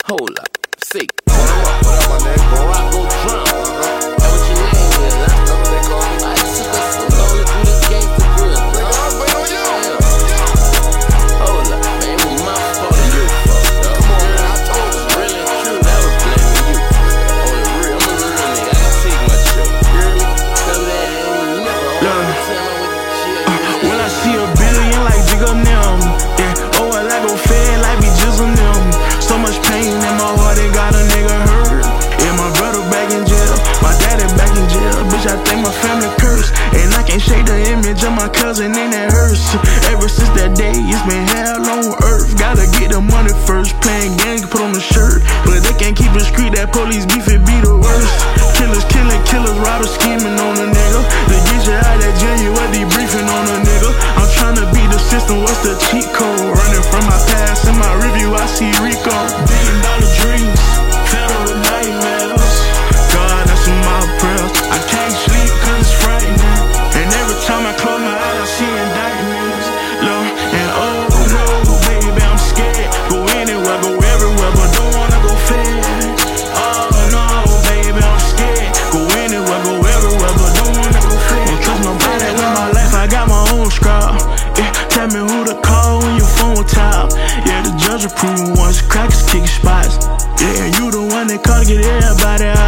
Hold up, see. What up, my nigga? Morocco Drum. That what your name is, huh? That's what they call me. I took us so long to do this gangsta grill. Nigga, I'm waiting on you. Hold up, man. It was my fault and your fault, dog. Come on, man. I told you. Really and true, that was blaming you. On the real, I'm a real nigga. I can take my show. You hear me? Cause that ain't never all the time I'm with the shit. When I see a billion like Jigga them, yeah. Oh, I like go fed like be jizzing them. So much pain in my heart, it got a nigga hurt. Yeah, my brother back in jail, my daddy back in jail. Bitch, I think my family cursed, and I can't shake the image of my cousin in that hearse. Ever since that day, it's been hell on earth. Gotta get the money first, playing games, put on the shirt. But they can't keep it street, that police beef, it be the worst. Killers killing, killers, robbers scheming on a nigga. To get you out that jail, you are debriefing on a nigga. I'm tryna beat the system, what's the cheat code? Running from my past, in my review, I see Rico. $1 billion dreams, filled with nightmares. God, that's in my prayers. I can't sleep cause it's frightening. And every time I close my eyes, I see indictments. Look, and oh no, baby, I'm scared. Go anywhere, go everywhere, but don't wanna go fed. Oh no, baby, I'm scared. Go anywhere, go everywhere, but don't wanna go fed. Don't trust nobody with my life, I got my own scrap. Yeah, tell me who to call when your phone top. Yeah, the judge approved once, crackers kicking spots. Yeah, you the one that caught to get everybody out.